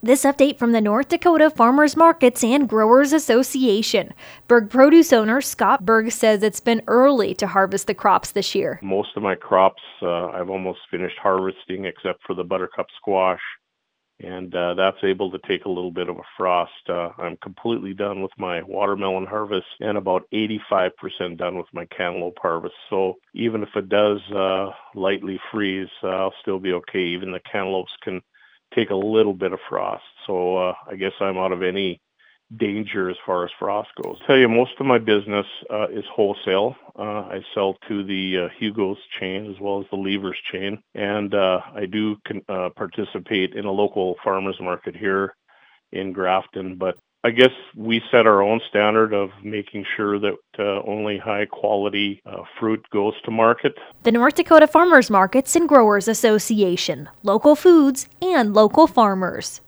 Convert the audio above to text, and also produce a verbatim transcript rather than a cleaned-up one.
This update from the North Dakota Farmers Markets and Growers Association. Berg produce owner Scott Berg says it's been early to harvest the crops this year. Most of my crops uh, I've almost finished harvesting except for the buttercup squash, and uh, that's able to take a little bit of a frost. Uh, I'm completely done with my watermelon harvest and about eighty-five percent done with my cantaloupe harvest. So even if it does uh, lightly freeze, uh, I'll still be okay. Even the cantaloupes can take a little bit of frost. So uh, I guess I'm out of any danger as far as frost goes. I'll tell you, most of my business uh, is wholesale. Uh, I sell to the uh, Hugo's chain as well as the Levers chain, and uh, I do con- uh, participate in a local farmers market here in Grafton, but I guess we set our own standard of making sure that uh, only high quality uh, fruit goes to market. The North Dakota Farmers Markets and Growers Association, local foods and local farmers.